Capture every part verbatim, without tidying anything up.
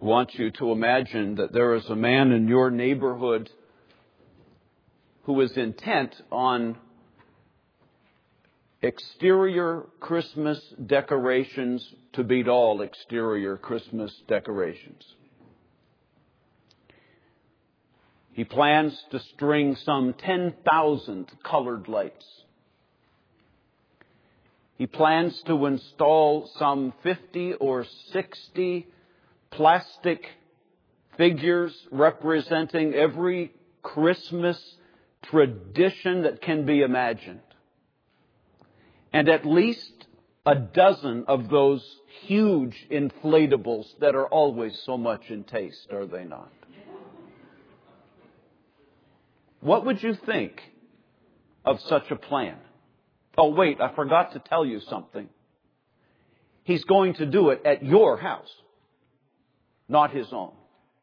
want you to imagine that there is a man in your neighborhood who is intent on exterior Christmas decorations to beat all exterior Christmas decorations. He plans to string some ten thousand colored lights. He plans to install some fifty or sixty plastic figures representing every Christmas tradition that can be imagined. And at least a dozen of those huge inflatables that are always so much in taste, are they not? What would you think of such a plan? Oh, wait, I forgot to tell you something. He's going to do it at your house, not his own.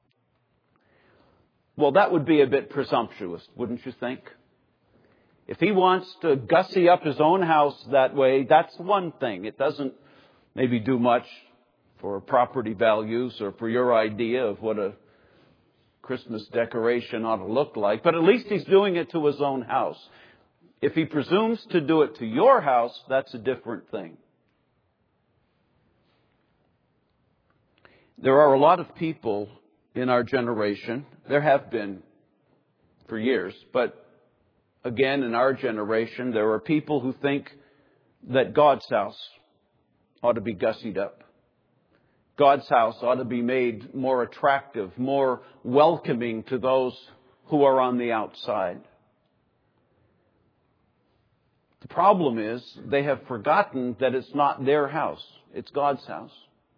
Well, that would be a bit presumptuous, wouldn't you think? If he wants to gussy up his own house that way, that's one thing. It doesn't maybe do much for property values or for your idea of what a Christmas decoration ought to look like. But at least he's doing it to his own house. If he presumes to do it to your house, that's a different thing. There are a lot of people in our generation, there have been for years, but again, in our generation, there are people who think that God's house ought to be gussied up. God's house ought to be made more attractive, more welcoming to those who are on the outside. The problem is they have forgotten that it's not their house, it's God's house.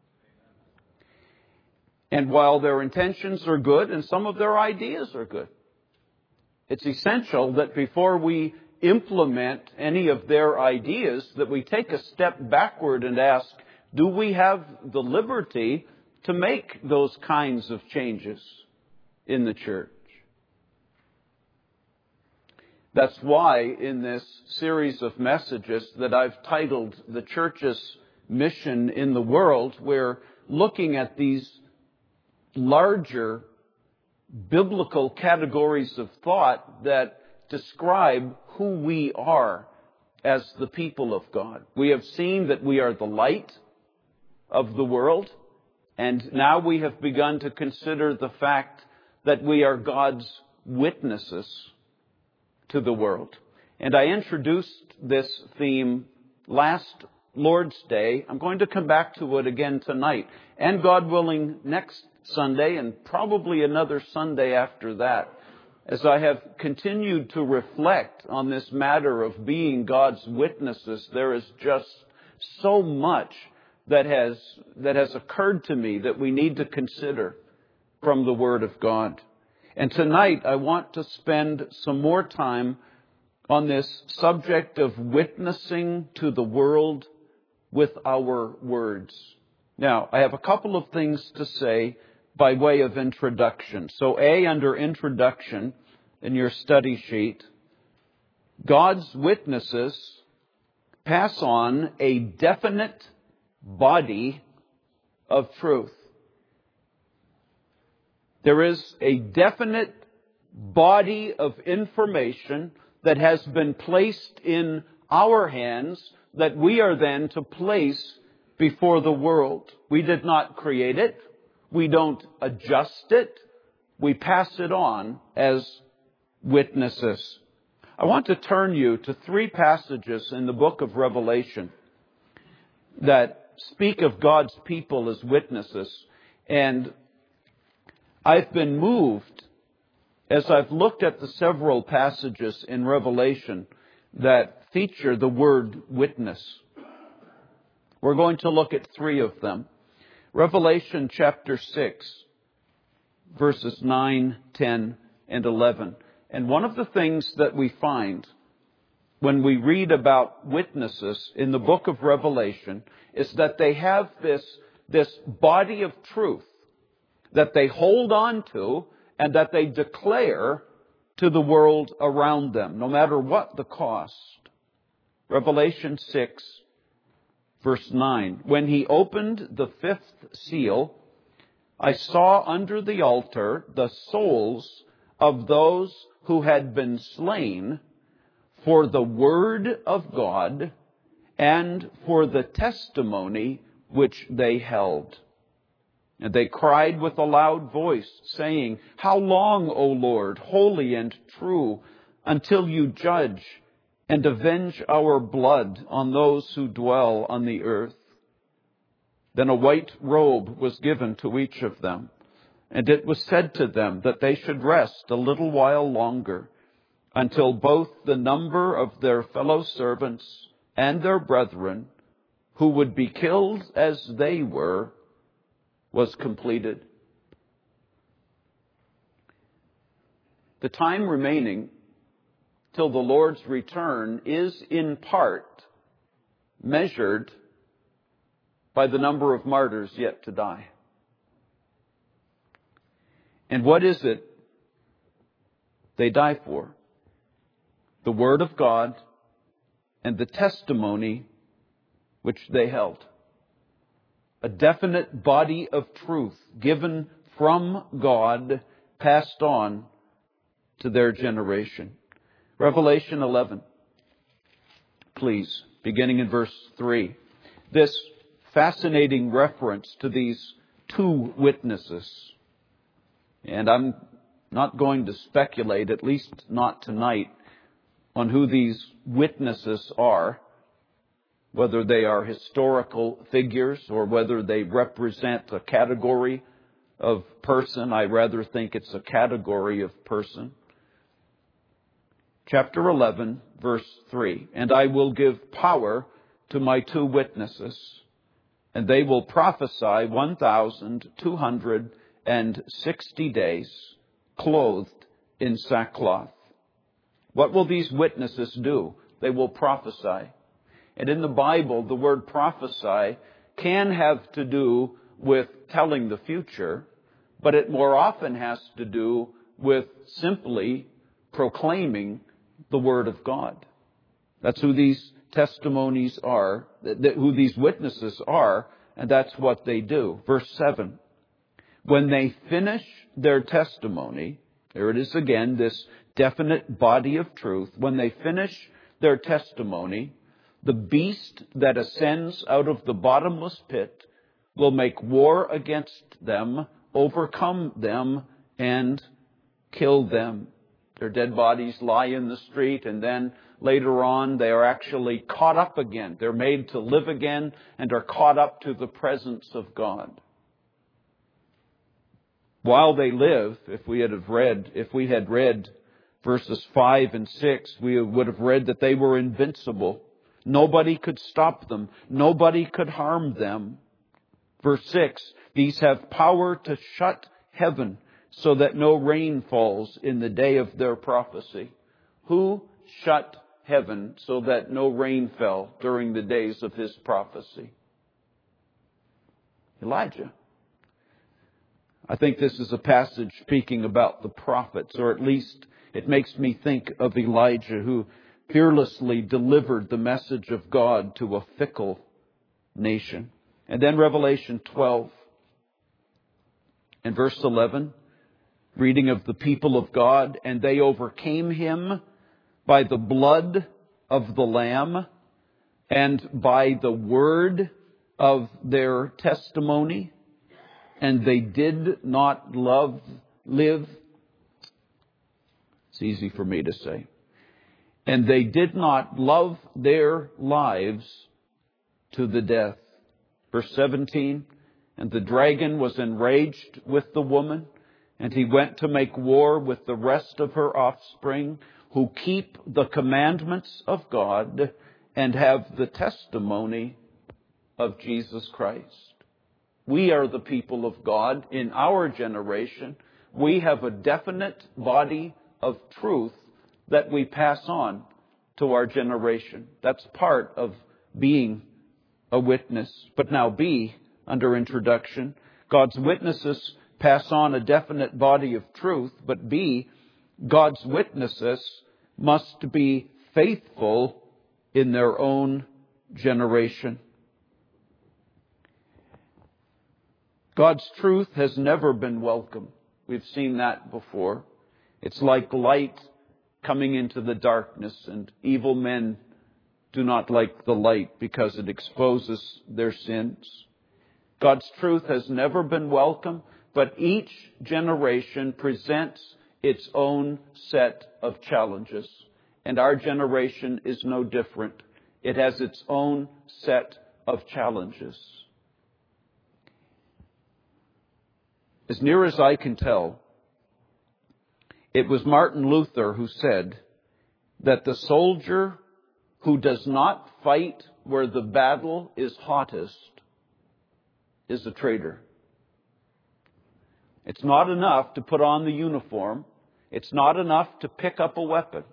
And while their intentions are good and some of their ideas are good, it's essential that before we implement any of their ideas, that we take a step backward and ask, do we have the liberty to make those kinds of changes in the church? That's why in this series of messages that I've titled The Church's Mission in the World, we're looking at these larger biblical categories of thought that describe who we are as the people of God. We have seen that we are the light of the world, and now we have begun to consider the fact that we are God's witnesses to the world. And I introduced this theme last Lord's Day. I'm going to come back to it again tonight, and God willing, next Sunday, and probably another Sunday after that, as I have continued to reflect on this matter of being God's witnesses. There is just so much that has that has occurred to me that we need to consider from the Word of God. And tonight I want to spend some more time on this subject of witnessing to the world with our words. Now, I have a couple of things to say by way of introduction. So A, under introduction in your study sheet, God's witnesses pass on a definite body of truth. There is a definite body of information that has been placed in our hands that we are then to place before the world. We did not create it. We don't adjust it. We pass it on as witnesses. I want to turn you to three passages in the book of Revelation that speak of God's people as witnesses. And I've been moved as I've looked at the several passages in Revelation that feature the word witness. We're going to look at three of them. Revelation chapter six, verses nine, ten, and eleven. And one of the things that we find when we read about witnesses in the book of Revelation is that they have this, this body of truth that they hold on to and that they declare to the world around them, no matter what the cost. Revelation six, verse nine. When he opened the fifth seal, I saw under the altar the souls of those who had been slain for the word of God and for the testimony which they held. And they cried with a loud voice, saying, How long, O Lord, holy and true, until you judge and avenge our blood on those who dwell on the earth? Then a white robe was given to each of them, and it was said to them that they should rest a little while longer, until both the number of their fellow servants and their brethren, who would be killed as they were, was completed. The time remaining till the Lord's return is in part measured by the number of martyrs yet to die. And what is it they die for? The Word of God and the testimony which they held. A definite body of truth given from God, passed on to their generation. Revelation eleven, please, beginning in verse three. This fascinating reference to these two witnesses. And I'm not going to speculate, at least not tonight, on who these witnesses are, whether they are historical figures or whether they represent a category of person. I rather think it's a category of person. Chapter eleven, verse three. And I will give power to my two witnesses, and they will prophesy one thousand two hundred sixty days, clothed in sackcloth. What will these witnesses do? They will prophesy. And in the Bible, the word prophesy can have to do with telling the future, but it more often has to do with simply proclaiming the Word of God. That's who these testimonies are, who these witnesses are, and that's what they do. Verse seven. When they finish their testimony, there it is again, this definite body of truth. When they finish their testimony, the beast that ascends out of the bottomless pit will make war against them, overcome them, and kill them. Their dead bodies lie in the street, and then later on they are actually caught up again. They're made to live again and are caught up to the presence of God. While they live, if we had read, if we had read verses five and six, we would have read that they were invincible. Nobody could stop them. Nobody could harm them. Verse six, these have power to shut heaven so that no rain falls in the day of their prophecy. Who shut heaven so that no rain fell during the days of his prophecy? Elijah. I think this is a passage speaking about the prophets, or at least it makes me think of Elijah, who fearlessly delivered the message of God to a fickle nation. And then Revelation twelve and verse eleven, reading of the people of God, and they overcame him by the blood of the Lamb and by the word of their testimony, and they did not love, live. It's easy for me to say. And they did not love their lives to the death. Verse seventeen, and the dragon was enraged with the woman, and he went to make war with the rest of her offspring, who keep the commandments of God and have the testimony of Jesus Christ. We are the people of God in our generation. We have a definite body of truth that we pass on to our generation. That's part of being a witness. But now B, under introduction, God's witnesses pass on a definite body of truth, but B, God's witnesses must be faithful in their own generation. God's truth has never been welcome. We've seen that before. It's like light coming into the darkness, and evil men do not like the light because it exposes their sins. God's truth has never been welcome, but each generation presents its own set of challenges. And our generation is no different. It has its own set of challenges. As near as I can tell, it was Martin Luther who said that the soldier who does not fight where the battle is hottest is a traitor. It's not enough to put on the uniform. It's not enough to pick up a weapon.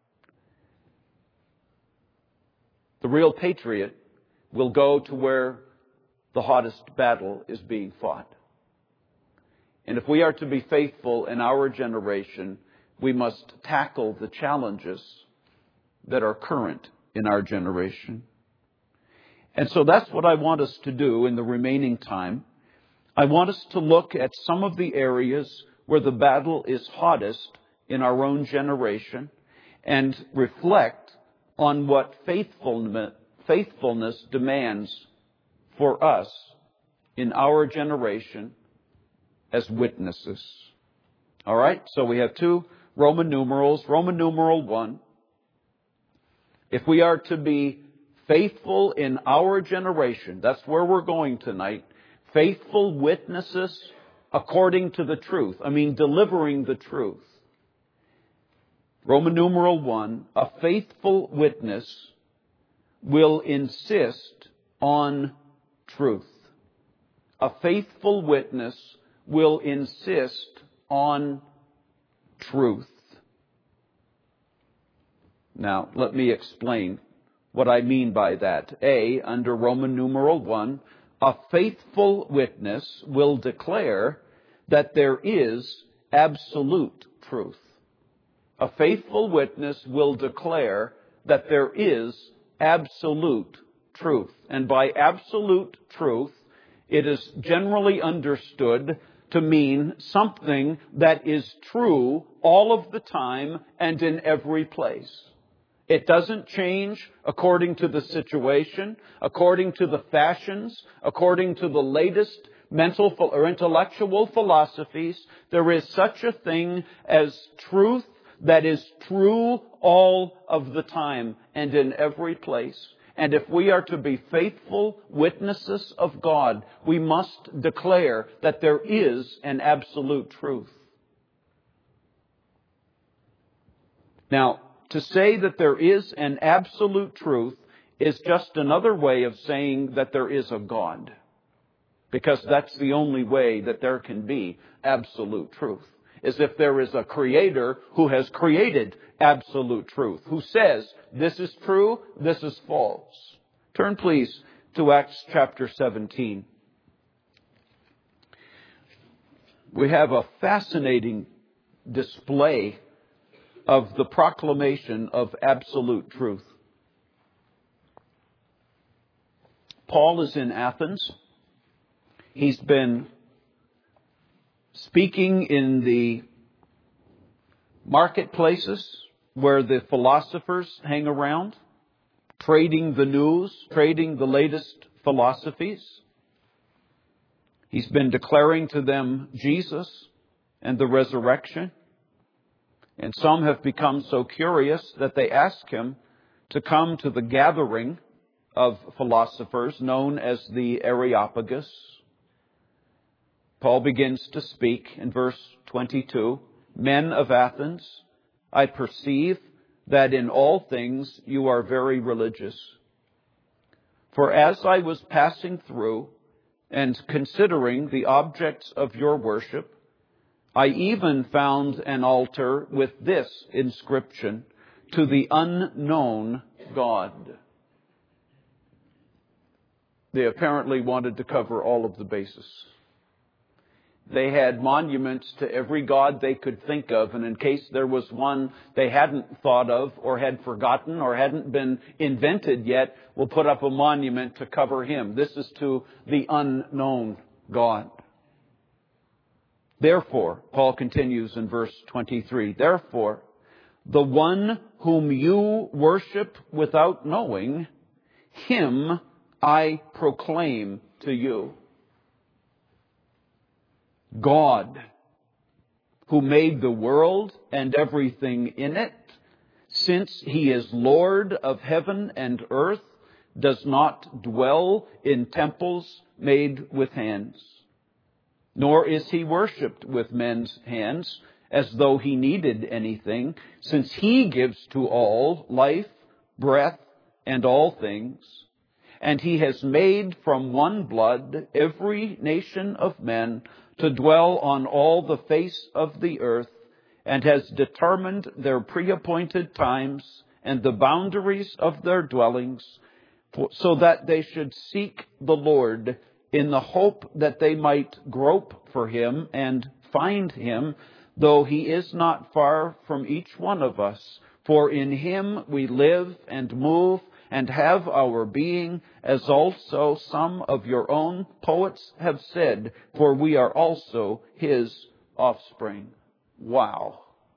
The real patriot will go to where the hottest battle is being fought. And if we are to be faithful in our generation, we must tackle the challenges that are current in our generation. And so that's what I want us to do in the remaining time. I want us to look at some of the areas where the battle is hottest in our own generation and reflect on what faithfulness, faithfulness demands for us in our generation as witnesses. All right, so we have two Roman numerals. Roman numeral one. If we are to be faithful in our generation, that's where we're going tonight, faithful witnesses according to the truth. I mean, delivering the truth. Roman numeral one, a faithful witness will insist on truth. A faithful witness will insist on truth. Now, let me explain what I mean by that. A, under Roman numeral one, a faithful witness will declare that there is absolute truth. A faithful witness will declare that there is absolute truth. And by absolute truth, it is generally understood to mean something that is true all of the time and in every place. It doesn't change according to the situation, according to the fashions, according to the latest mental or intellectual philosophies. There is such a thing as truth that is true all of the time and in every place. And if we are to be faithful witnesses of God, we must declare that there is an absolute truth. Now, to say that there is an absolute truth is just another way of saying that there is a God. Because that's the only way that there can be absolute truth. Is if there is a creator who has created absolute truth, who says this is true, this is false. Turn please to Acts chapter seventeen. We have a fascinating display of the proclamation of absolute truth. Paul is in Athens. He's been speaking in the marketplaces where the philosophers hang around, trading the news, trading the latest philosophies. He's been declaring to them Jesus and the resurrection. And some have become so curious that they ask him to come to the gathering of philosophers known as the Areopagus. Paul begins to speak in verse twenty-two. Men of Athens, I perceive that in all things you are very religious. For as I was passing through and considering the objects of your worship, I even found an altar with this inscription, to the unknown God. They apparently wanted to cover all of the bases. They had monuments to every god they could think of, and in case there was one they hadn't thought of or had forgotten or hadn't been invented yet, we'll put up a monument to cover him. This is to the unknown God. Therefore, Paul continues in verse twenty-three, therefore, the one whom you worship without knowing, him I proclaim to you. God, who made the world and everything in it, since he is Lord of heaven and earth, does not dwell in temples made with hands. Nor is he worshipped with men's hands, as though he needed anything, since he gives to all life, breath, and all things. And he has made from one blood every nation of men to dwell on all the face of the earth, and has determined their pre-appointed times and the boundaries of their dwellings, so that they should seek the Lord in the hope that they might grope for him and find him, though he is not far from each one of us. For in him we live and move and have our being, as also some of your own poets have said, for we are also his offspring. Wow.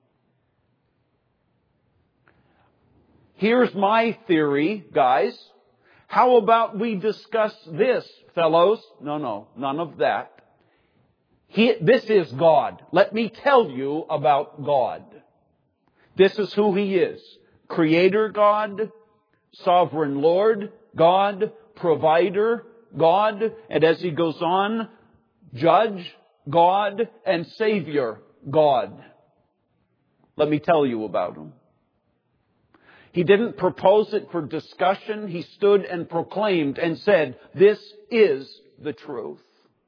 Here's my theory, guys. How about we discuss this, fellows? No, no, none of that. He, this is God. Let me tell you about God. This is who he is. Creator God, sovereign Lord God, provider God, and as he goes on, judge God and Savior God. Let me tell you about him. He didn't propose it for discussion. He stood and proclaimed and said, this is the truth.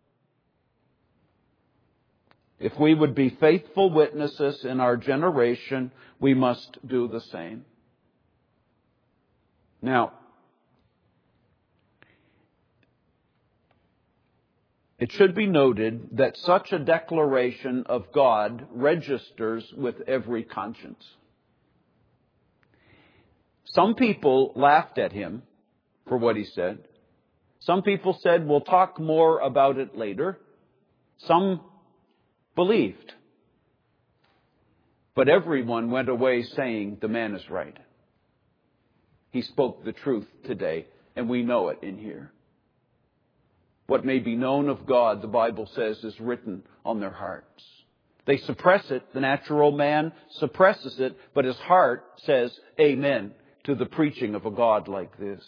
If we would be faithful witnesses in our generation, we must do the same. Now, it should be noted that such a declaration of God registers with every conscience. Some people laughed at him for what he said. Some people said, we'll talk more about it later. Some believed. But everyone went away saying, the man is right. He spoke the truth today, and we know it in here. What may be known of God, the Bible says, is written on their hearts. They suppress it. The natural man suppresses it, but his heart says, amen, to the preaching of a God like this.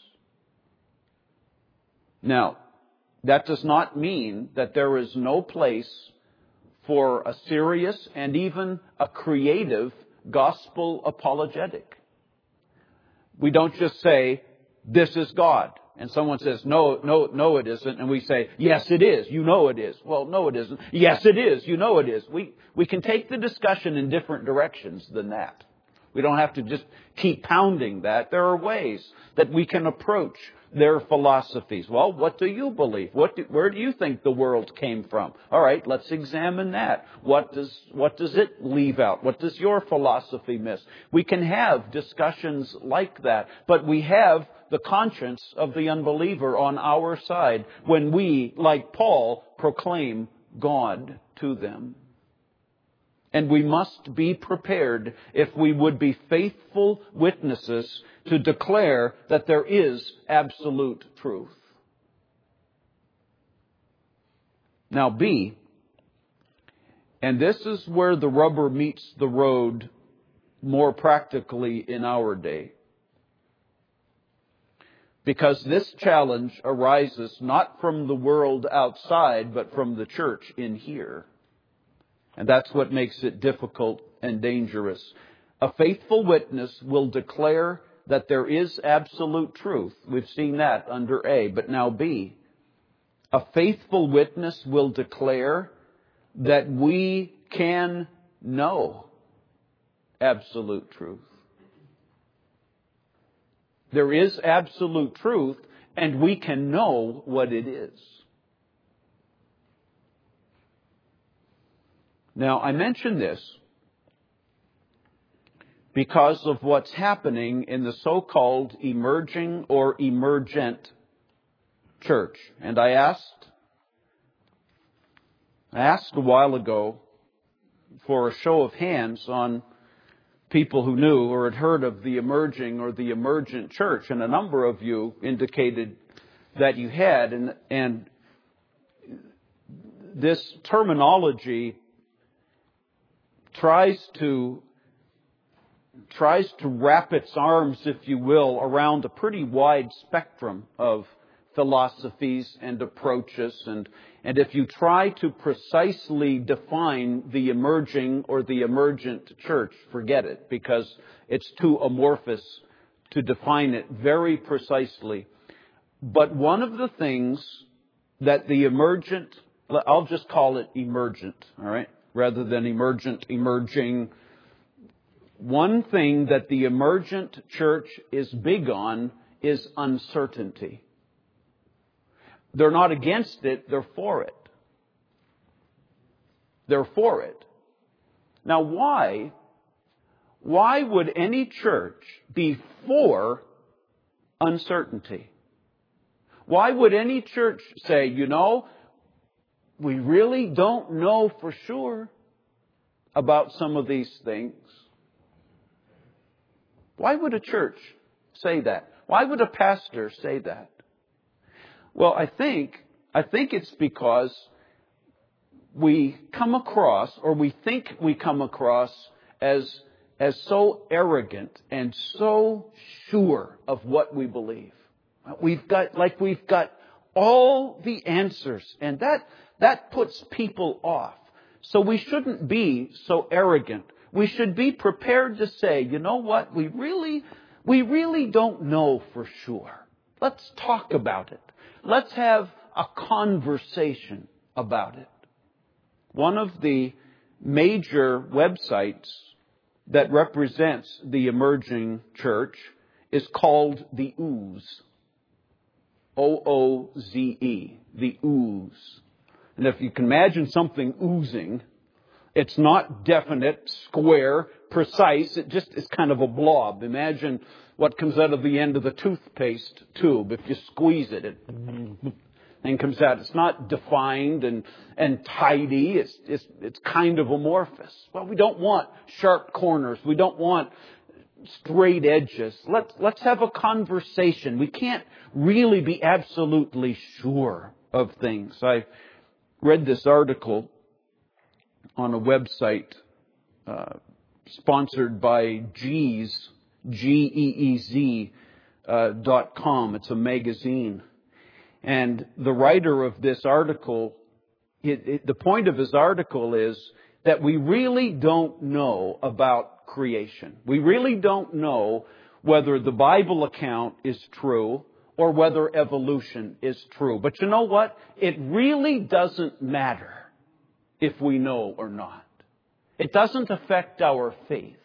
Now, that does not mean that there is no place for a serious and even a creative gospel apologetic. We don't just say, this is God. And someone says, no, no, no, it isn't. And we say, yes, it is. You know it is. Well, no, it isn't. Yes, it is. You know it is. We, we can take the discussion in different directions than that. We don't have to just keep pounding that. There are ways that we can approach their philosophies. Well, what do you believe? What do, where do you think the world came from? All right, let's examine that. What does, what does it leave out? What does your philosophy miss? We can have discussions like that, but we have the conscience of the unbeliever on our side when we, like Paul, proclaim God to them. And we must be prepared, if we would be faithful witnesses, to declare that there is absolute truth. Now B, and this is where the rubber meets the road more practically in our day. Because this challenge arises not from the world outside, but from the church in here. And that's what makes it difficult and dangerous. A faithful witness will declare that there is absolute truth. We've seen that under A. But now B. A faithful witness will declare that we can know absolute truth. There is absolute truth, and we can know what it is. Now, I mention this because of what's happening in the so-called emerging or emergent church. And I asked I asked a while ago for a show of hands on people who knew or had heard of the emerging or the emergent church, and a number of you indicated that you had, and, and this terminology tries to tries to wrap its arms, if you will, around a pretty wide spectrum of philosophies and approaches. And, and if you try to precisely define the emerging or the emergent church, forget it, because it's too amorphous to define it very precisely. But one of the things that the emergent, I'll just call it emergent, all right, rather than emergent, emerging. One thing that the emergent church is big on is uncertainty. They're not against it, they're for it. They're for it. Now why, why would any church be for uncertainty? Why would any church say, you know, we really don't know for sure about some of these things? Why would a church say that? Why would a pastor say that? Well, I think, I think it's because we come across, or we think we come across as, as so arrogant and so sure of what we believe. We've got, like we've got all the answers, and that, that puts people off. So we shouldn't be so arrogant. We should be prepared to say, you know what, we really, we really don't know for sure. Let's talk about it. Let's have a conversation about it. One of the major websites that represents the emerging church is called the Ooze. O O Z E. The Ooze. And if you can imagine something oozing, it's not definite, square, precise. It just is kind of a blob. Imagine what comes out of the end of the toothpaste tube. If you squeeze it, it and comes out. It's not defined and, and tidy. It's, it's, it's kind of amorphous. Well, we don't want sharp corners. We don't want straight edges. Let's, let's have a conversation. We can't really be absolutely sure of things. I read this article on a website uh, sponsored by Geez, G E E Z uh, dot com. It's a magazine. And the writer of this article, it, it, the point of his article is that we really don't know about creation. We really don't know whether the Bible account is true or whether evolution is true. But you know what? It really doesn't matter if we know or not. It doesn't affect our faith.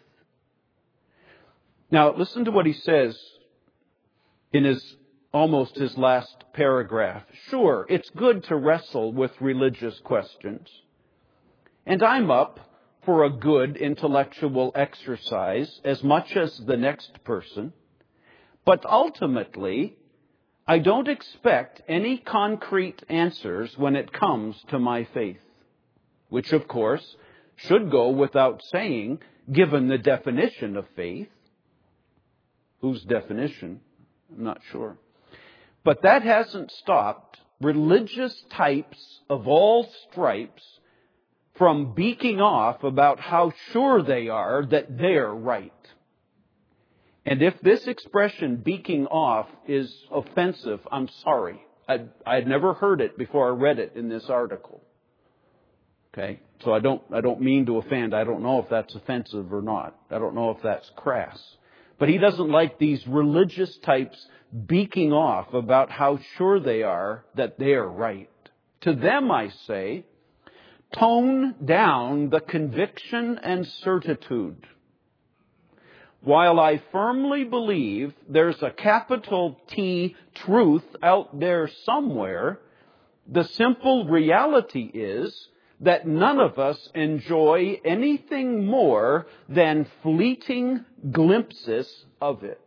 Now, listen to what he says in his almost his last paragraph. Sure, it's good to wrestle with religious questions. And I'm up for a good intellectual exercise as much as the next person. But ultimately, I don't expect any concrete answers when it comes to my faith. Which, of course, should go without saying, given the definition of faith. Whose definition? I'm not sure. But that hasn't stopped religious types of all stripes from beaking off about how sure they are that they're right. And if this expression, beaking off, is offensive, I'm sorry. I'd, I'd never heard it before I read it in this article. Okay, so I don't, I don't mean to offend. I don't know if that's offensive or not. I don't know if that's crass. But he doesn't like these religious types beaking off about how sure they are that they are right. To them, I say, tone down the conviction and certitude. While I firmly believe there's a capital T truth out there somewhere, the simple reality is that none of us enjoy anything more than fleeting glimpses of it.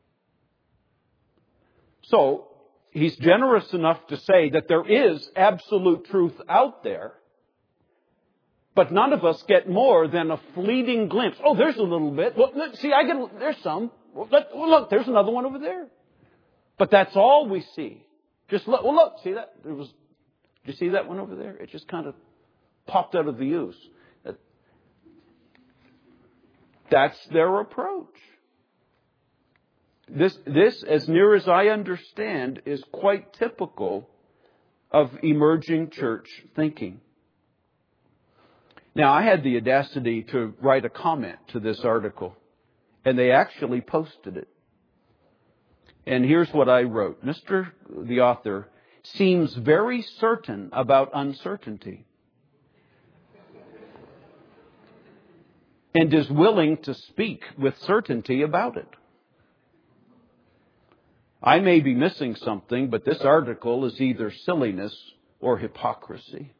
So, he's generous enough to say that there is absolute truth out there, But none of us get more than a fleeting glimpse. Oh, there's a little bit. Well, look, see, I get, there's some. Well, let, well, look, there's another one over there. But that's all we see. Just look, well, look, see that? There was, did you see that one over there? It just kind of popped out of the ooze. That, that's their approach. This, this, as near as I understand, is quite typical of emerging church thinking. Now, I had the audacity to write a comment to this article, and they actually posted it. And here's what I wrote. Mister the author seems very certain about uncertainty and is willing to speak with certainty about it. I may be missing something, but this article is either silliness or hypocrisy.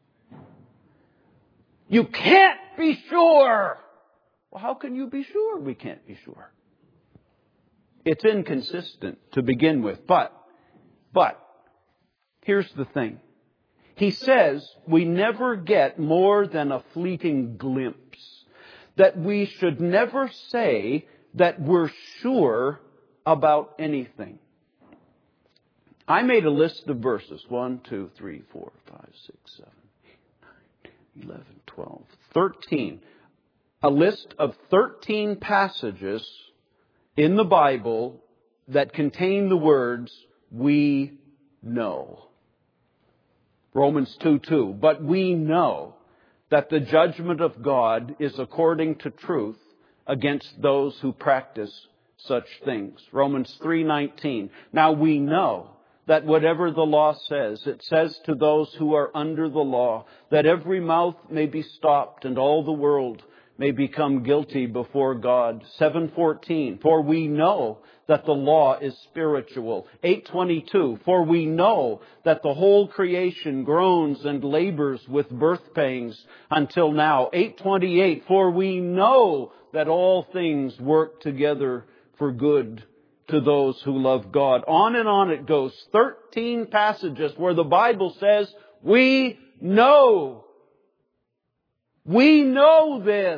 You can't be sure. Well, how can you be sure we can't be sure? It's inconsistent to begin with. But, but, here's the thing. He says we never get more than a fleeting glimpse. That we should never say that we're sure about anything. I made a list of verses. One, two, three, four, five, six, seven, eight, nine, eleven, twelve, thirteen. A list of thirteen passages in the Bible that contain the words, we know. Romans two two. But we know that the judgment of God is according to truth against those who practice such things. Romans three nineteen. Now we know that whatever the law says, it says to those who are under the law, that every mouth may be stopped and all the world may become guilty before God. seven fourteen. For we know that the law is spiritual. eight twenty-two. For we know that the whole creation groans and labors with birth pains until now. eight twenty-eight. For we know that all things work together for good to those who love God. On and on it goes. thirteen passages where the Bible says, we know. We know this.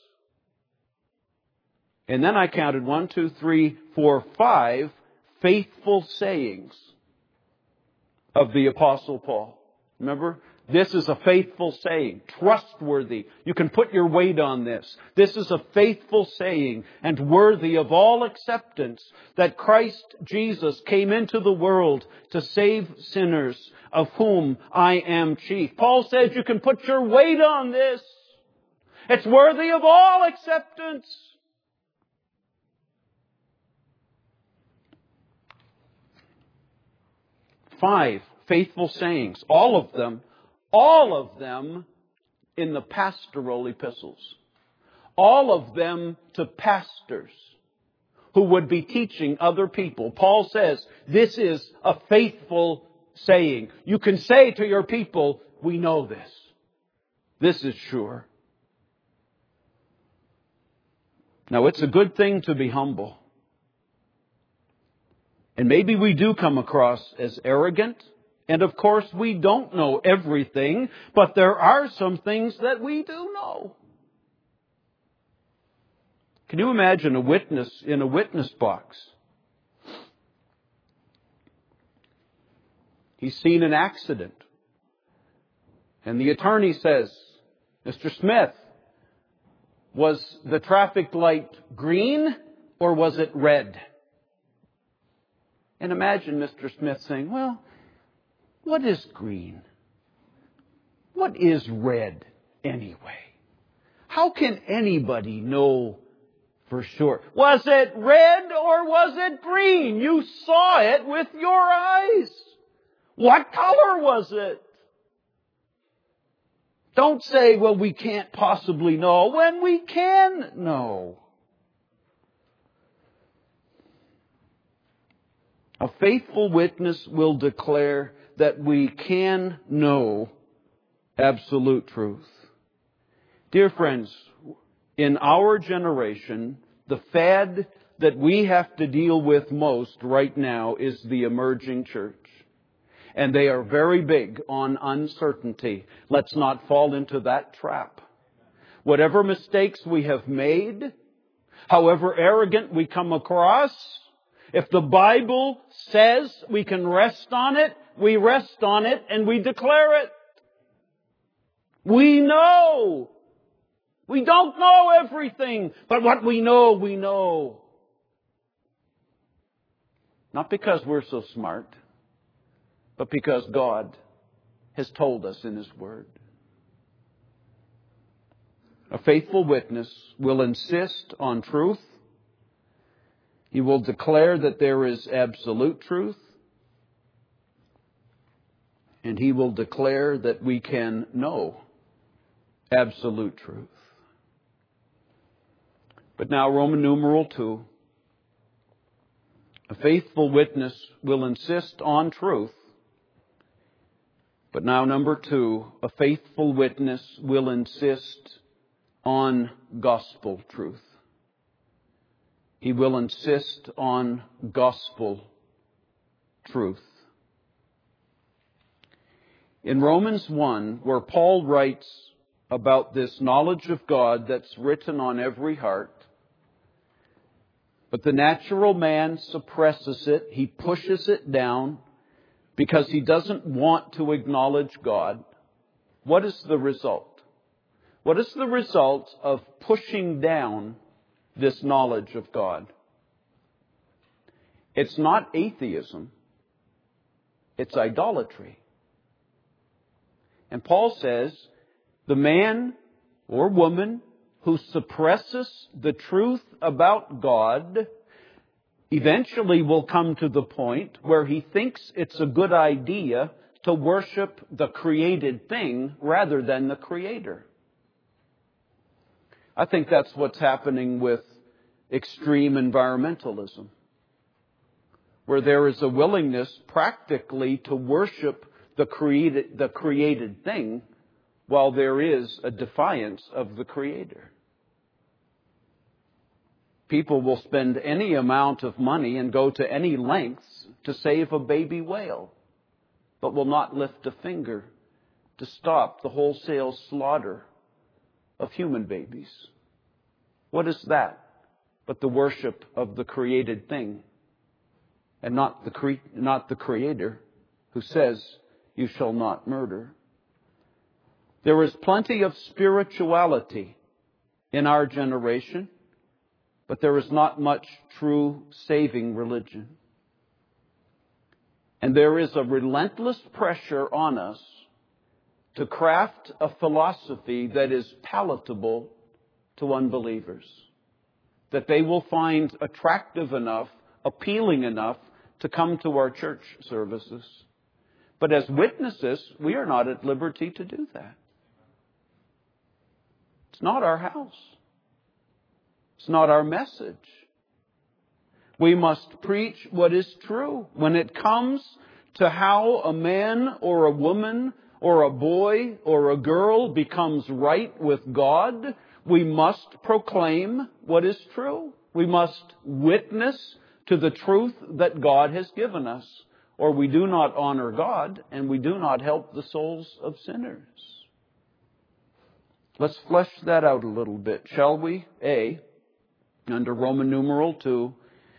And then I counted one, two, three, four, five faithful sayings of the Apostle Paul. Remember? This is a faithful saying, trustworthy. You can put your weight on this. This is a faithful saying and worthy of all acceptance that Christ Jesus came into the world to save sinners, of whom I am chief. Paul says you can put your weight on this. It's worthy of all acceptance. Five faithful sayings, all of them All of them in the pastoral epistles. All of them to pastors who would be teaching other people. Paul says this is a faithful saying. You can say to your people, we know this. This is sure. Now, it's a good thing to be humble. And maybe we do come across as arrogant. And of course, we don't know everything, but there are some things that we do know. Can you imagine a witness in a witness box? He's seen an accident. And the attorney says, Mister Smith, was the traffic light green or was it red? And imagine Mister Smith saying, well, what is green? What is red anyway? How can anybody know for sure? Was it red or was it green? You saw it with your eyes. What color was it? Don't say, well, we can't possibly know when we can know. A faithful witness will declare that we can know absolute truth. Dear friends, in our generation, the fad that we have to deal with most right now is the emerging church. And they are very big on uncertainty. Let's not fall into that trap. Whatever mistakes we have made, however arrogant we come across, if the Bible says we can rest on it, we rest on it and we declare it. We know. We don't know everything, but what we know, we know. Not because we're so smart, but because God has told us in His Word. A faithful witness will insist on truth. He will declare that there is absolute truth. And he will declare that we can know absolute truth. But now Roman numeral two. A faithful witness will insist on truth. But now number two, a faithful witness will insist on gospel truth. He will insist on gospel truth. In Romans one, where Paul writes about this knowledge of God that's written on every heart, but the natural man suppresses it, he pushes it down because he doesn't want to acknowledge God. What is the result? What is the result of pushing down this knowledge of God? It's not atheism. It's idolatry. And Paul says, the man or woman who suppresses the truth about God eventually will come to the point where he thinks it's a good idea to worship the created thing rather than the Creator. I think that's what's happening with extreme environmentalism, where there is a willingness practically to worship the created, the created thing while there is a defiance of the Creator. People will spend any amount of money and go to any lengths to save a baby whale, but will not lift a finger to stop the wholesale slaughter of human babies. What is that but the worship of the created thing and not the cre- not the Creator who says, you shall not murder? There is plenty of spirituality in our generation, but there is not much true saving religion. And there is a relentless pressure on us to craft a philosophy that is palatable to unbelievers, that they will find attractive enough, appealing enough to come to our church services. But as witnesses, we are not at liberty to do that. It's not our house. It's not our message. We must preach what is true. When it comes to how a man or a woman or a boy or a girl becomes right with God, we must proclaim what is true. We must witness to the truth that God has given us, or we do not honor God and we do not help the souls of sinners. Let's flesh that out a little bit, shall we? A, under Roman numeral two,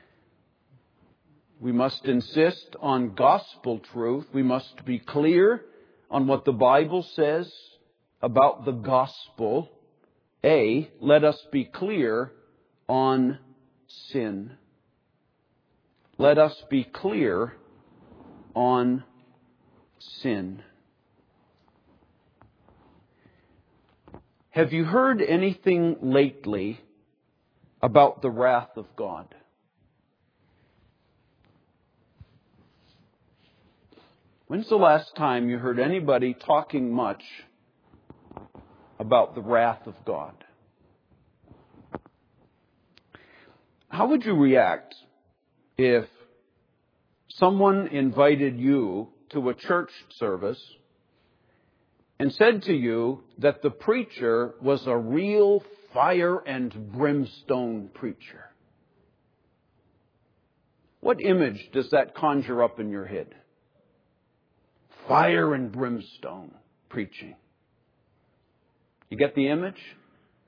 we must insist on gospel truth. We must be clear on what the Bible says about the gospel. A, let us be clear on sin. Let us be clear on sin. Have you heard anything lately about the wrath of God? When's the last time you heard anybody talking much about the wrath of God? How would you react if someone invited you to a church service and said to you that the preacher was a real fire and brimstone preacher? What image does that conjure up in your head? Fire and brimstone preaching. You get the image?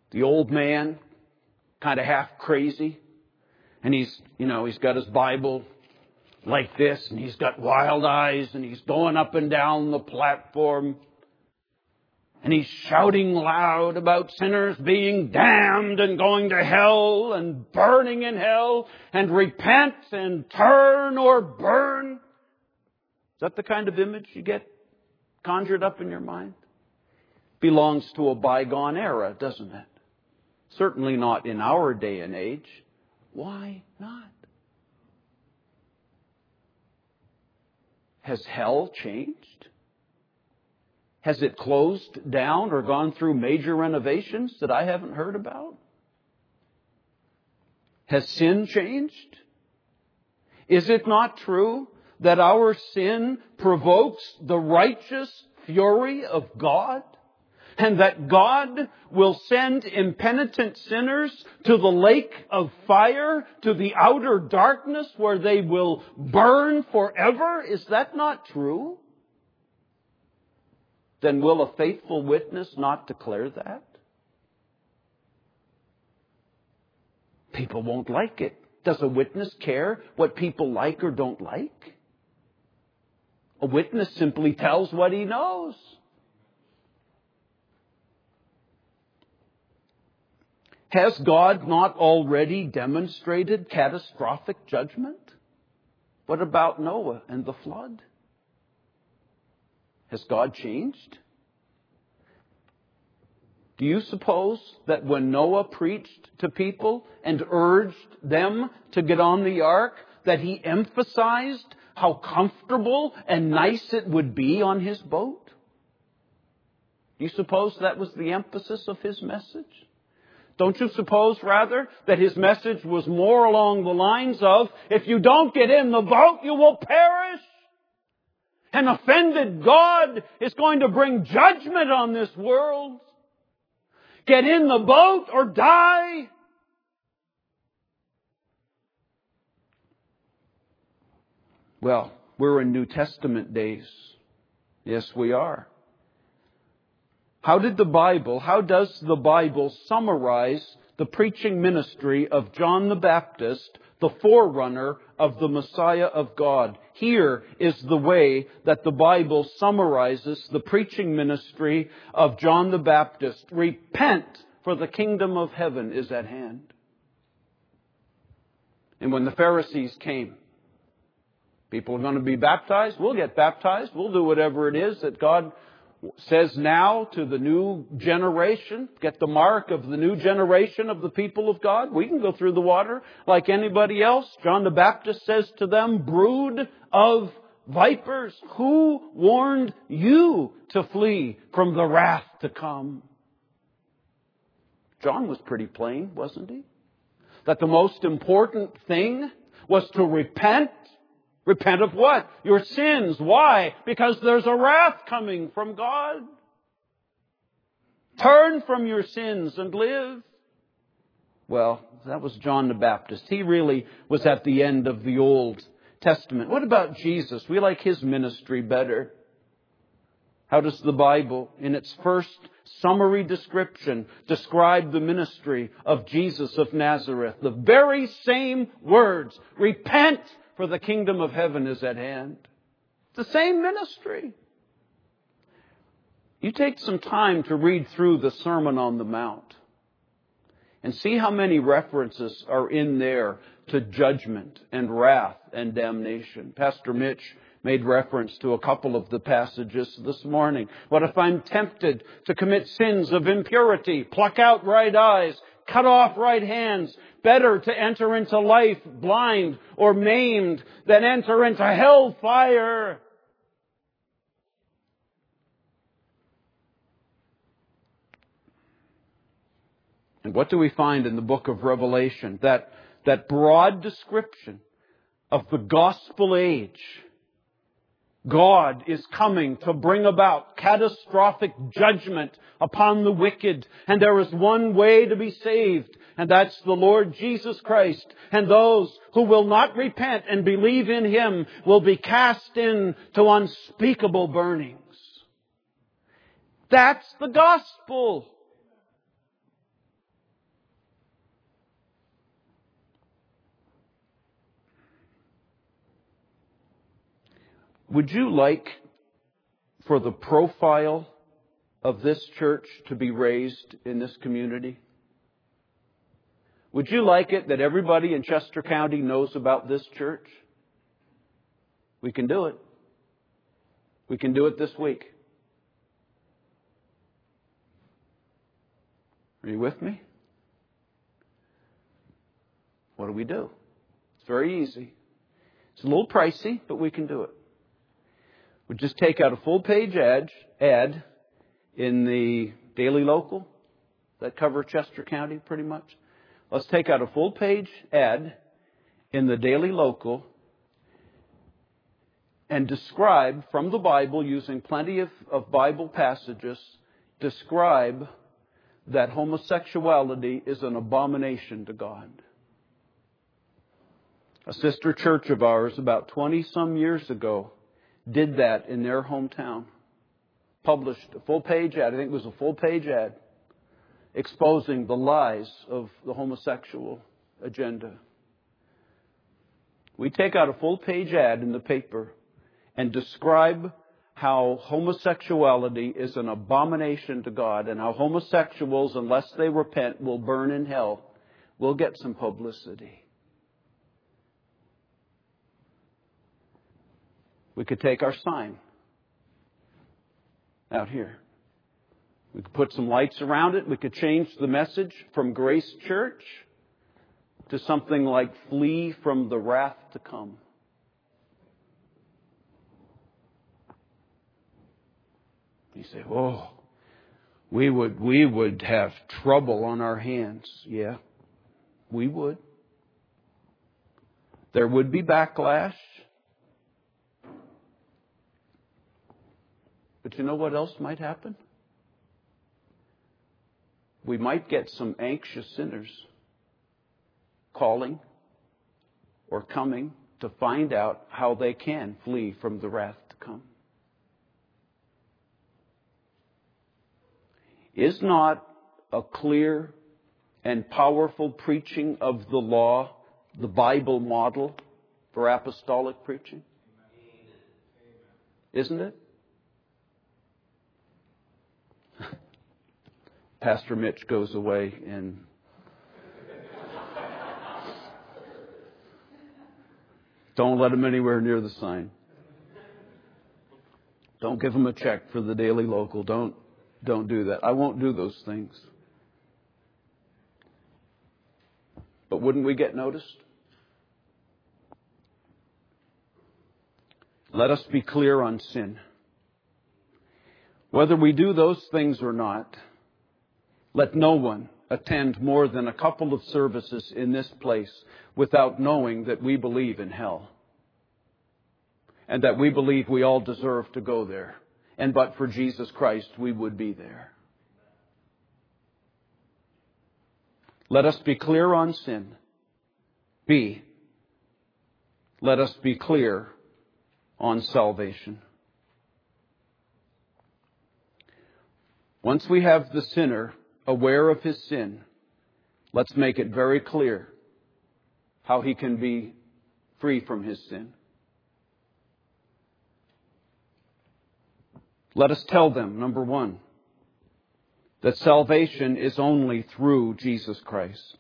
The old man, kind of half crazy. And he's, you know, he's got his Bible like this, and he's got wild eyes, and he's going up and down the platform. And he's shouting loud about sinners being damned and going to hell and burning in hell and repent and turn or burn. Is that the kind of image you get conjured up in your mind? Belongs to a bygone era, doesn't it? Certainly not in our day and age. Why not? Has hell changed? Has it closed down or gone through major renovations that I haven't heard about? Has sin changed? Is it not true that our sin provokes the righteous fury of God? And that God will send impenitent sinners to the lake of fire, to the outer darkness where they will burn forever? Is that not true? Then will a faithful witness not declare that? People won't like it. Does a witness care what people like or don't like? A witness simply tells what he knows. Has God not already demonstrated catastrophic judgment? What about Noah and the flood? Has God changed? Do you suppose that when Noah preached to people and urged them to get on the ark, that he emphasized how comfortable and nice it would be on his boat? Do you suppose that was the emphasis of his message? Don't you suppose, rather, that his message was more along the lines of, if you don't get in the boat, you will perish? An offended God is going to bring judgment on this world. Get in the boat or die. Well, we're in New Testament days. Yes, we are. How did the Bible, how does the Bible summarize the preaching ministry of John the Baptist, the forerunner of the Messiah of God? Here is the way that the Bible summarizes the preaching ministry of John the Baptist. Repent, for the kingdom of heaven is at hand. And when the Pharisees came, people are going to be baptized. We'll get baptized. We'll do whatever it is that God says now to the new generation. Get the mark of the new generation of the people of God. We can go through the water like anybody else. John the Baptist says to them, brood of vipers, who warned you to flee from the wrath to come? John was pretty plain, wasn't he? That the most important thing was to repent. Repent of what? Your sins. Why? Because there's a wrath coming from God. Turn from your sins and live. Well, that was John the Baptist. He really was at the end of the Old Testament. What about Jesus? We like his ministry better. How does the Bible, in its first summary description, describe the ministry of Jesus of Nazareth? The very same words. Repent, for the kingdom of heaven is at hand. It's the same ministry. You take some time to read through the Sermon on the Mount and see how many references are in there to judgment and wrath and damnation. Pastor Mitch made reference to a couple of the passages this morning. What if I'm tempted to commit sins of impurity, pluck out right eyes, cut off right hands? Better to enter into life blind or maimed than enter into hell fire. And what do we find in the book of Revelation? That, that broad description of the gospel age. God is coming to bring about catastrophic judgment upon the wicked. And there is one way to be saved, and that's the Lord Jesus Christ. And those who will not repent and believe in Him will be cast into unspeakable burnings. That's the gospel. Would you like for the profile of this church to be raised in this community? Would you like it that everybody in Chester County knows about this church? We can do it. We can do it this week. Are you with me? What do we do? It's very easy. It's a little pricey, but we can do it. We just take out a full page ad, ad in the Daily Local that cover Chester County pretty much. Let's take out a full page ad in the Daily Local and describe from the Bible, using plenty of, of Bible passages, describe that homosexuality is an abomination to God. A sister church of ours about twenty some years ago did that in their hometown. Published a full page ad, I think it was a full page ad, exposing the lies of the homosexual agenda. We take out a full page ad in the paper and describe how homosexuality is an abomination to God and how homosexuals, unless they repent, will burn in hell. We'll get some publicity. We could take our sign out here. We could put some lights around it. We could change the message from Grace Church to something like flee from the wrath to come. You say, oh, we would, we would have trouble on our hands. Yeah, we would. There would be backlash. But you know what else might happen? We might get some anxious sinners calling or coming to find out how they can flee from the wrath to come. Is not a clear and powerful preaching of the law the Bible model for apostolic preaching? Isn't it? Pastor Mitch goes away and don't let him anywhere near the sign. Don't give him a check for the Daily Local. Don't, don't do that. I won't do those things. But wouldn't we get noticed? Let us be clear on sin. Whether we do those things or not, let no one attend more than a couple of services in this place without knowing that we believe in hell. And that we believe we all deserve to go there. And but for Jesus Christ, we would be there. Let us be clear on sin. B, let us be clear on salvation. Once we have the sinner aware of his sin, let's make it very clear how he can be free from his sin. Let us tell them, number one, that salvation is only through Jesus Christ.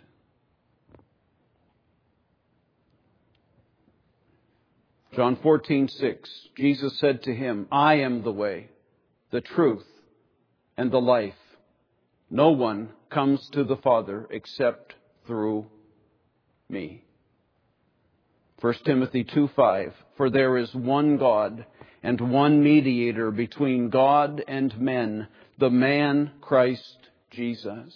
John fourteen six, Jesus said to him, I am the way, the truth, and the life. No one comes to the Father except through me. First Timothy two five, for there is one God and one mediator between God and men, the man Christ Jesus.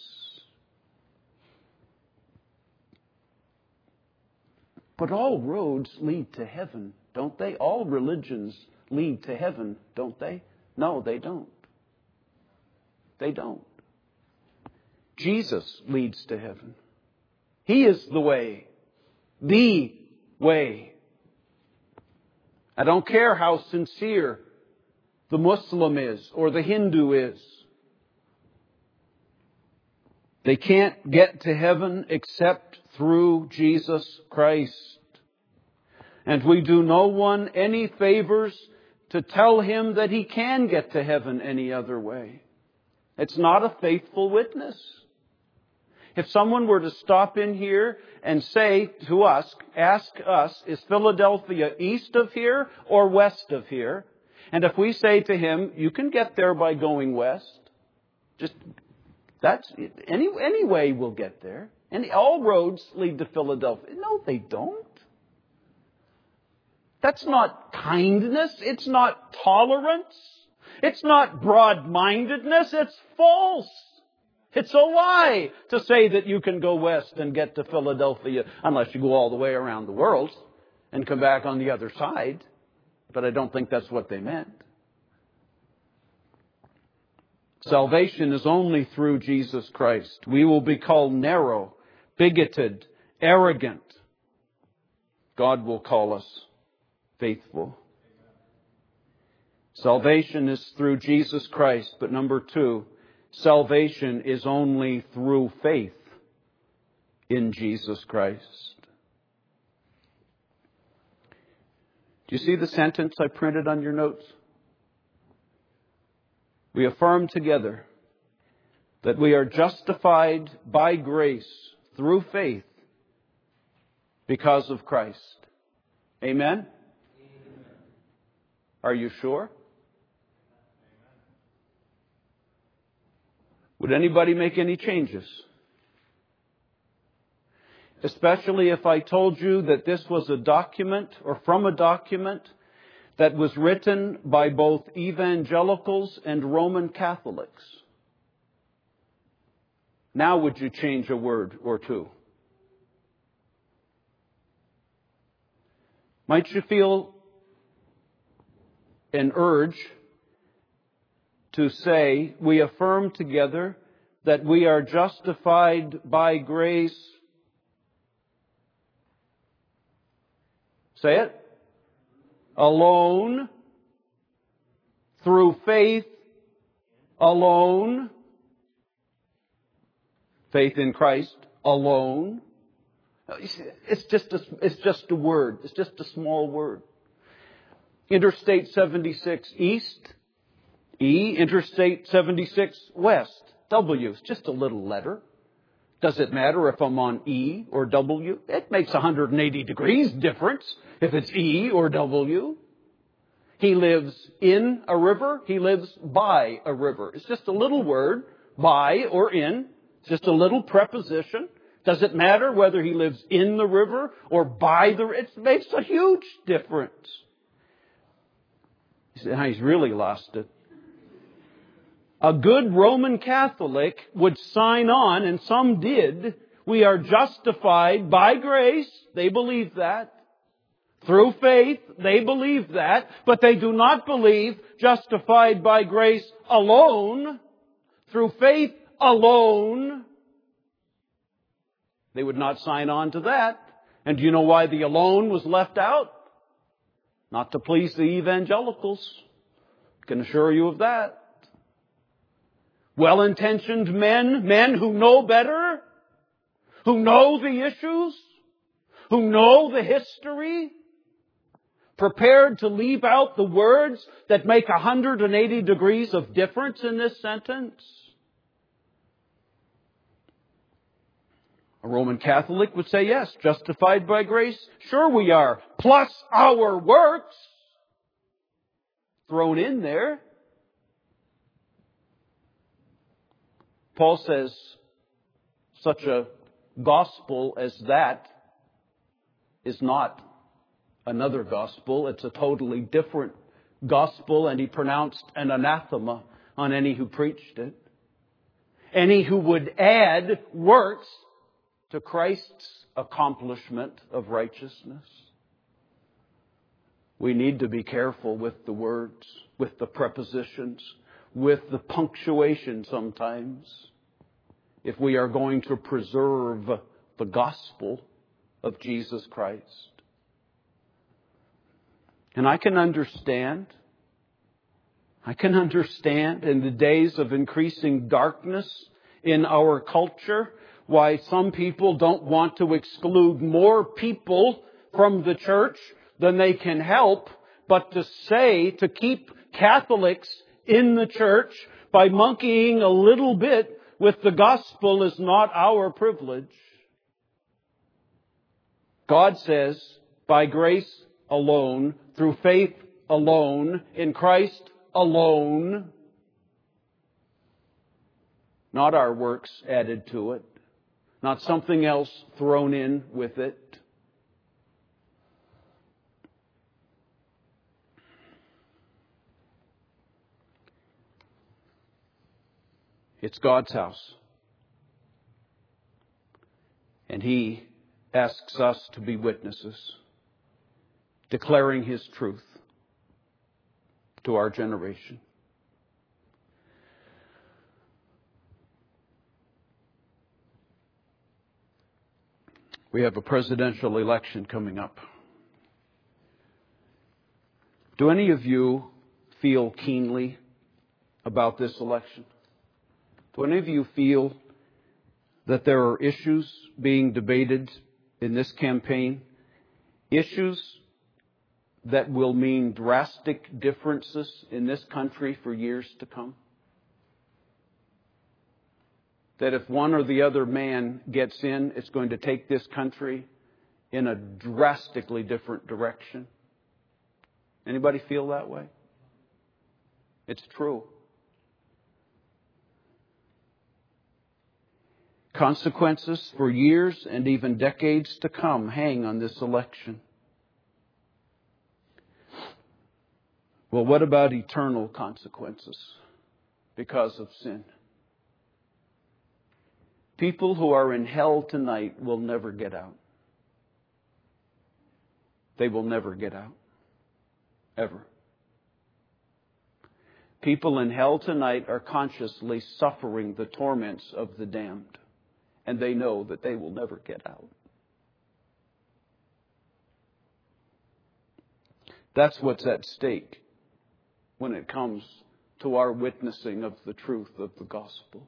But all roads lead to heaven, don't they? All religions lead to heaven, don't they? No, they don't. They don't. Jesus leads to heaven. He is the way. The way. I don't care how sincere the Muslim is or the Hindu is. They can't get to heaven except through Jesus Christ. And we do no one any favors to tell him that he can get to heaven any other way. It's not a faithful witness. If someone were to stop in here and say to us, ask us, is Philadelphia east of here or west of here? And if we say to him, you can get there by going west, just that's any any way we'll get there. And all roads lead to Philadelphia. No, they don't. That's not kindness. It's not tolerance. It's not broad-mindedness. It's false. It's a lie to say that you can go west and get to Philadelphia unless you go all the way around the world and come back on the other side. But I don't think that's what they meant. Salvation is only through Jesus Christ. We will be called narrow, bigoted, arrogant. God will call us faithful. Salvation is through Jesus Christ. But number two, salvation is only through faith in Jesus Christ. Do you see the sentence I printed on your notes? We affirm together that we are justified by grace through faith because of Christ. Amen? Amen. Are you sure? Would anybody make any changes? Especially if I told you that this was a document or from a document that was written by both evangelicals and Roman Catholics. Now would you change a word or two? Might you feel an urge to say, we affirm together that we are justified by grace. Say it. Alone. Through faith. Alone. Faith in Christ. Alone. It's just a, it's just a word. It's just a small word. Interstate seventy-six East. E, Interstate seventy-six West, W. It's just a little letter. Does it matter if I'm on E or W? It makes one hundred eighty degrees difference if it's E or W. He lives in a river. He lives by a river. It's just a little word, by or in. It's just a little preposition. Does it matter whether he lives in the river or by the river? It makes a huge difference. He said, he's really lost it. A good Roman Catholic would sign on, and some did. We are justified by grace. They believe that. Through faith, they believe that. But they do not believe justified by grace alone. Through faith alone. They would not sign on to that. And do you know why the alone was left out? Not to please the evangelicals. I can assure you of that. Well-intentioned men, men who know better, who know the issues, who know the history, prepared to leave out the words that make one hundred eighty degrees of difference in this sentence. A Roman Catholic would say, yes, justified by grace. Sure we are. Plus our works thrown in there. Paul says such a gospel as that is not another gospel. It's a totally different gospel, and he pronounced an anathema on any who preached it. Any who would add works to Christ's accomplishment of righteousness. We need to be careful with the words, with the prepositions, with the punctuation sometimes, if we are going to preserve the gospel of Jesus Christ. And I can understand, I can understand in the days of increasing darkness in our culture, why some people don't want to exclude more people from the church than they can help. But to say, to keep Catholics in the church by monkeying a little bit with the gospel is not our privilege. God says, by grace alone, through faith alone, in Christ alone, not our works added to it, not something else thrown in with it. It's God's house. And He asks us to be witnesses, declaring His truth to our generation. We have a presidential election coming up. Do any of you feel keenly about this election? Do any of you feel that there are issues being debated in this campaign? Issues that will mean drastic differences in this country for years to come? That if one or the other man gets in, it's going to take this country in a drastically different direction. Anybody feel that way? It's true. Consequences for years and even decades to come hang on this election. Well, what about eternal consequences because of sin? People who are in hell tonight will never get out. They will never get out. Ever. People in hell tonight are consciously suffering the torments of the damned. And they know that they will never get out. That's what's at stake when it comes to our witnessing of the truth of the gospel.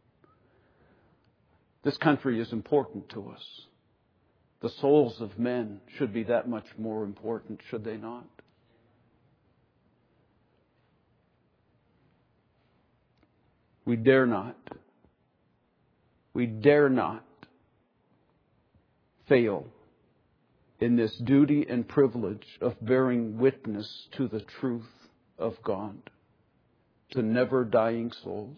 This country is important to us. The souls of men should be that much more important, should they not? We dare not. We dare not fail in this duty and privilege of bearing witness to the truth of God to never dying souls.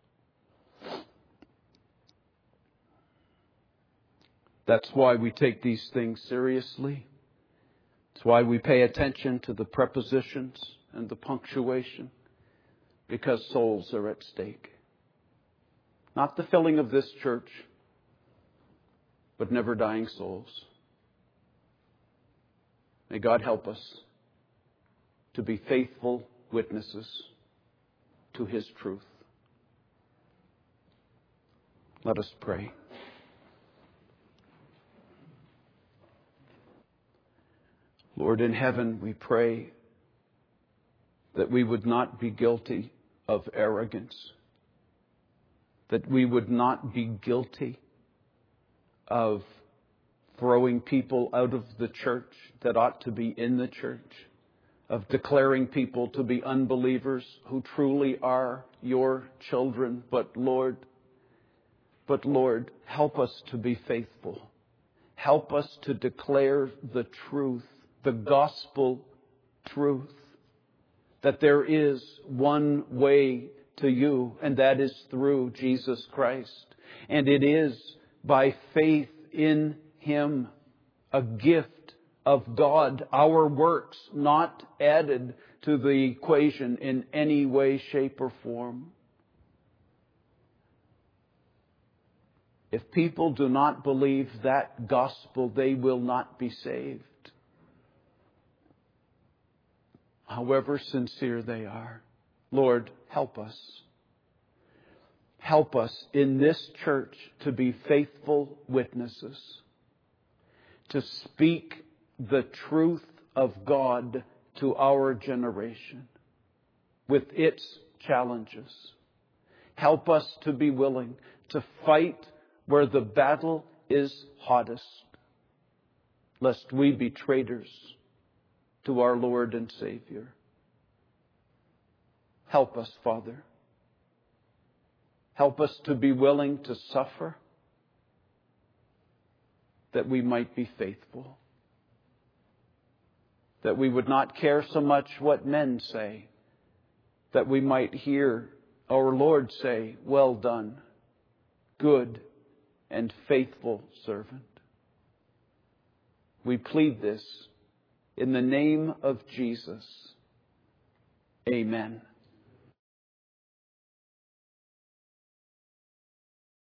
That's why we take these things seriously. That's why we pay attention to the prepositions and the punctuation, because souls are at stake. Not the filling of this church, but never dying souls. May God help us to be faithful witnesses to His truth. Let us pray. Lord in heaven, we pray that we would not be guilty of arrogance, that we would not be guilty of throwing people out of the church that ought to be in the church, of declaring people to be unbelievers who truly are your children. But Lord, but Lord, help us to be faithful. Help us to declare the truth, the gospel truth, that there is one way to you, and that is through Jesus Christ. And it is by faith in Him, a gift of God, our works not added to the equation in any way, shape, or form. If people do not believe that gospel, they will not be saved, however sincere they are. Lord, help us. Help us in this church to be faithful witnesses, to speak the truth of God to our generation with its challenges. Help us to be willing to fight where the battle is hottest, lest we be traitors to our Lord and Savior. Help us, Father. Help us to be willing to suffer, that we might be faithful, that we would not care so much what men say, that we might hear our Lord say, "Well done, good and faithful servant." We plead this in the name of Jesus. Amen.